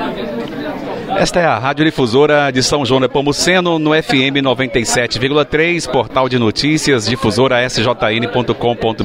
Esta é a Radiodifusora de São João Nepomuceno, no FM 97,3, portal de notícias, difusora sjn.com.br.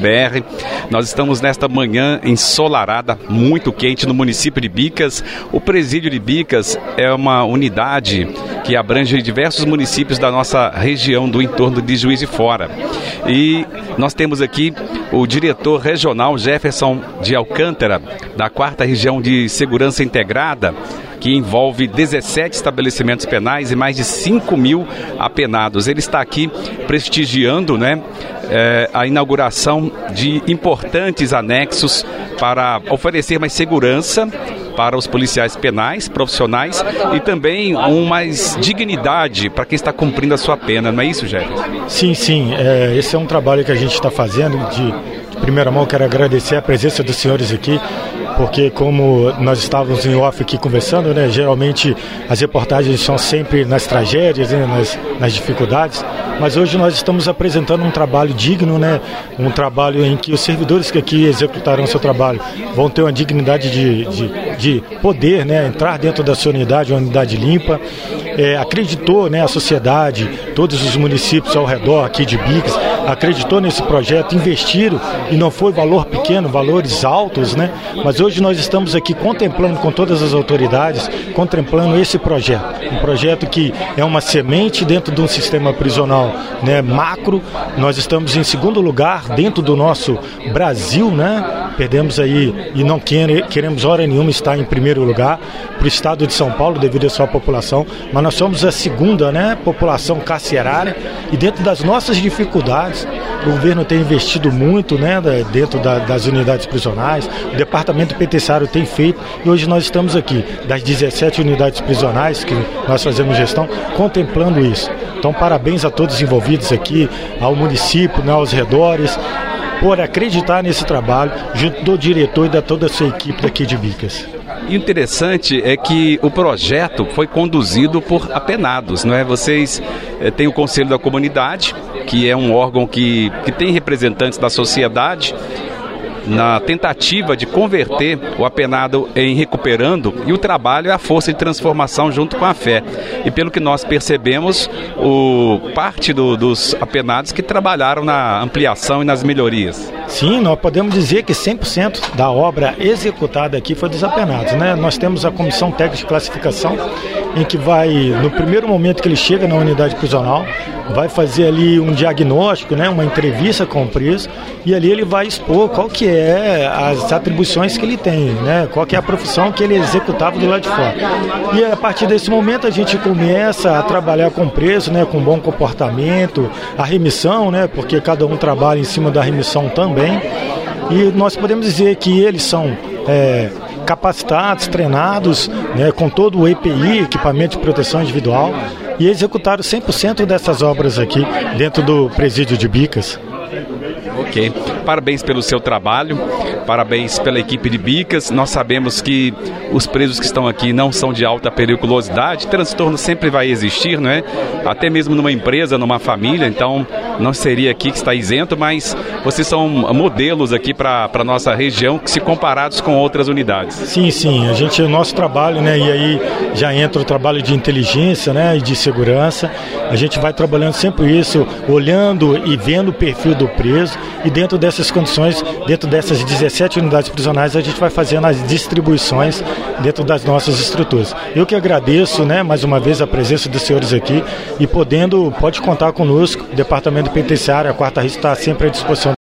Nós estamos nesta manhã ensolarada, muito quente, no município de Bicas. O Presídio de Bicas é uma unidade que abrange diversos municípios da nossa região, do entorno de Juiz de Fora. E nós temos aqui o diretor regional Jefferson de Alcântara, da 4ª Região de Segurança Integrada, que envolve 17 estabelecimentos penais e mais de 5 mil apenados. Ele está aqui prestigiando, a inauguração de importantes anexos para oferecer mais segurança para os policiais penais, profissionais, e também mais dignidade para quem está cumprindo a sua pena, não é isso, Jefferson? Sim, esse é um trabalho que a gente está fazendo. De primeira mão, quero agradecer a presença dos senhores aqui, porque como nós estávamos em off aqui conversando, geralmente as reportagens são sempre nas tragédias, nas dificuldades, mas hoje nós estamos apresentando um trabalho digno, um trabalho em que os servidores que aqui executarão seu trabalho vão ter uma dignidade de poder, entrar dentro da sua unidade, uma unidade limpa. Acreditou, a sociedade, todos os municípios ao redor aqui de Bicas, acreditou nesse projeto, investiram, e não foi valor pequeno, valores altos, mas hoje nós estamos aqui contemplando com todas as autoridades, contemplando esse projeto, um projeto que é uma semente dentro de um sistema prisional macro. Nós estamos em segundo lugar dentro do nosso Brasil, perdemos aí e não queremos hora nenhuma estar em primeiro lugar para o estado de São Paulo devido à sua população, mas nós somos a segunda população carcerária, e dentro das nossas dificuldades o governo tem investido muito dentro das unidades prisionais, o departamento penitenciário tem feito, e hoje nós estamos aqui, das 17 unidades prisionais que nós fazemos gestão, contemplando isso. Então parabéns a todos os envolvidos aqui, ao município, aos redores, por acreditar nesse trabalho, junto do diretor e da toda a sua equipe daqui de Bicas. E o interessante é que o projeto foi conduzido por apenados, Vocês têm o Conselho da Comunidade, que é um órgão que tem representantes da sociedade, na tentativa de converter o apenado em recuperando, e o trabalho é a força de transformação junto com a fé. E pelo que nós percebemos, parte dos apenados que trabalharam na ampliação e nas melhorias. Sim, nós podemos dizer que 100% da obra executada aqui foi dos apenados, Nós temos a Comissão Técnica de Classificação, em que vai, no primeiro momento que ele chega na unidade prisional, vai fazer ali um diagnóstico, uma entrevista com o preso, e ali ele vai expor qual que é as atribuições que ele tem, qual que é a profissão que ele executava do lado de fora. E a partir desse momento a gente começa a trabalhar com o preso, com bom comportamento, a remissão, porque cada um trabalha em cima da remissão também, e nós podemos dizer que eles são capacitados, treinados, com todo o EPI, equipamento de proteção individual, e executaram 100% dessas obras aqui dentro do presídio de Bicas. Ok, parabéns pelo seu trabalho, parabéns pela equipe de Bicas. Nós sabemos que os presos que estão aqui não são de alta periculosidade, transtorno sempre vai existir, Até mesmo numa empresa, numa família, então não seria aqui que está isento, mas vocês são modelos aqui para a nossa região, se comparados com outras unidades. Sim, o nosso trabalho, e aí já entra o trabalho de inteligência, e de segurança. A gente vai trabalhando sempre isso, olhando e vendo o perfil do preso, e dentro dessas condições, dentro dessas 17 unidades prisionais, a gente vai fazendo as distribuições dentro das nossas estruturas. Eu que agradeço, mais uma vez a presença dos senhores aqui, e pode contar conosco, o Departamento Penitenciário, a 4ª Região está sempre à disposição.